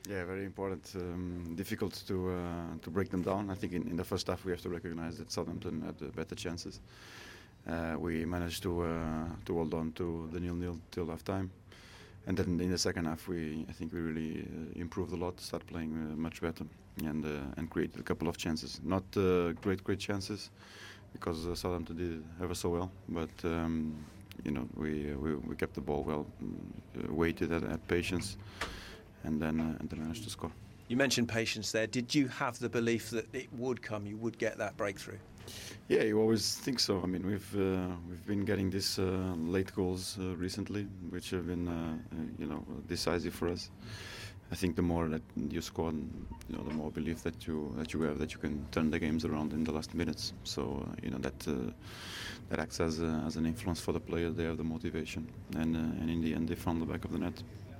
Yeah, very important. Difficult to break them down. I think in the first half we have to recognise that Southampton had better chances. We managed to hold on to the 0-0 till half time, and then in the second half I think we really improved a lot, started playing much better, and created a couple of chances. Not great chances, because Southampton did ever so well, but we kept the ball well, waited, had patience, and then managed to score. You mentioned patience there. Did you have the belief that it would come, you would get that breakthrough? Yeah, you always think so. I mean, we've been getting these late goals recently, which have been decisive for us. I think the more that you score, the more belief that you have that you can turn the games around in the last minutes. So that acts as an influence for the players. They have the motivation, and in the end, they found the back of the net.